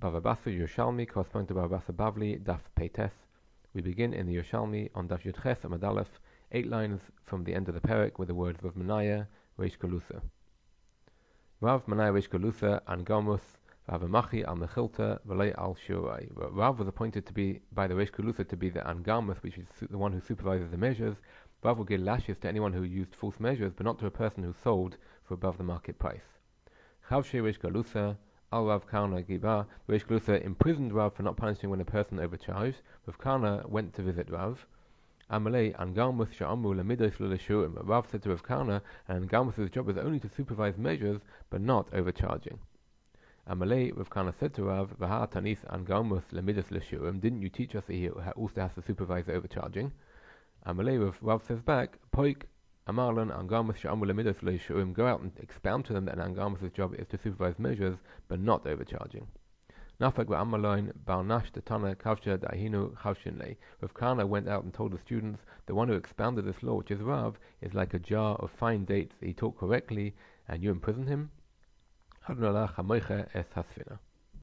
Bava Basra Yerushalmi, corresponding to Bava Basra Bavli, Daf Peites. We begin in the Yerushalmi on Daf Yud Ches Amud Aleph, 8 lines from the end of the parak with the words Rav Menaya Reish Galusa. Rav Menaya Reish Galusa an Gamus V'Havamachi al Mechilta V'Lei al Shurai. Rav was appointed to be by the Reish Galusa to be the Angamus, which is the one who supervises the measures. Rav will give lashes to anyone who used false measures, but not to a person who sold for above the market price. Chavshei Reish Galusa Al Rav Karna Giba. Reish Galusa imprisoned Rav for not punishing when a person overcharged. Rav Karna went to visit Rav. Amalei Angamus Sha'amu Lamidos L'Shurim. Rav said to Rav Karna, and Angamus' job is only to supervise measures, but not overcharging. Amalei, Rav Karna said to Rav, V'ha Tanis Angamus Lamidos L'Shurim. Didn't you teach us that he also has to supervise the overcharging? Amalei, Rav says back, Poik Amarlan Angamus Sha'amu Lamidos L'Shurim. Go out and expound to them that an Angamus' job is to supervise measures, but not overcharging. Nafak Ba'amalain Barnash Tatana Kavsha Da'hinu Chavshinle. Rav Karna went out and told the students, the one who expounded this law, which is Rav, is like a jar of fine dates. He taught correctly, and you imprison him. Hadnallah Chamoicha Es Hasfina.